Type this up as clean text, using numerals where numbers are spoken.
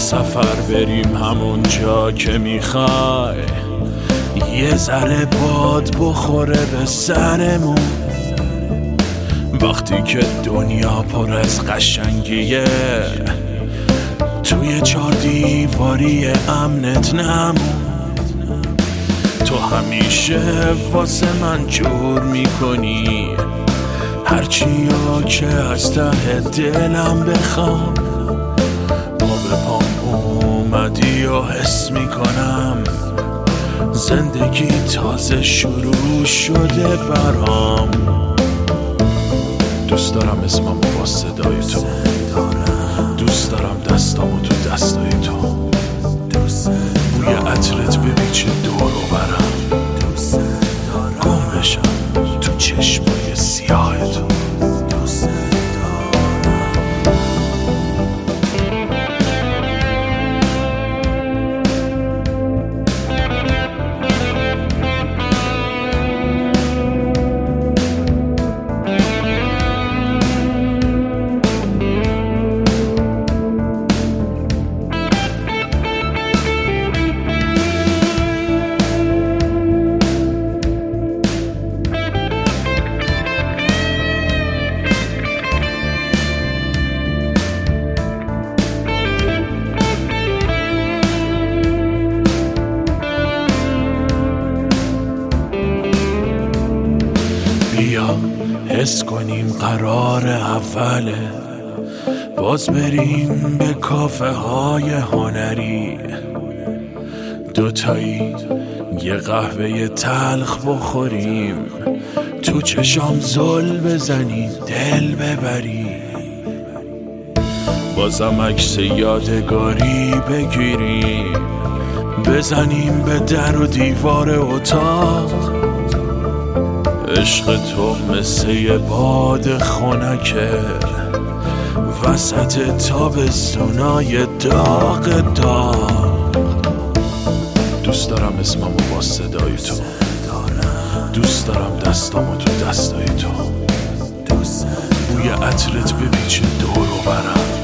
سفر بریم همون جا که میخوای، یه ذره باد بخوره به سرمون. وقتی که دنیا پر از قشنگیه، توی 4 دیواری امنت نمون. تو همیشه واسه من جور میکنی هرچی که از ته دلم بخوام. ما به پام اومدی و حس میکنم زندگی تازه شروع شده برام. دوست دارم اسممو با صدای تو، دوست دارم دستامو تو دستای تو، بوی عطرت بپیچه دور و برم، گم بشم تو چشمای سیاه تو. بیا حس کنیم قرار اوله، باز بریم به کافه های هنری، دوتایی یه قهوه تلخ بخوریم، تو چشام زل بزنی دل ببری، بازم عکس یادگاری بگیریم، بزنیم به در و دیوار اتاق. عشق تو مثل یه باد خنکه وسط تابستونای داغ داغ. دوست دارم اسممو با صدای تو، دوست دارم دستامو تو دستای تو، بوی عطرت بپیچه دور و برم،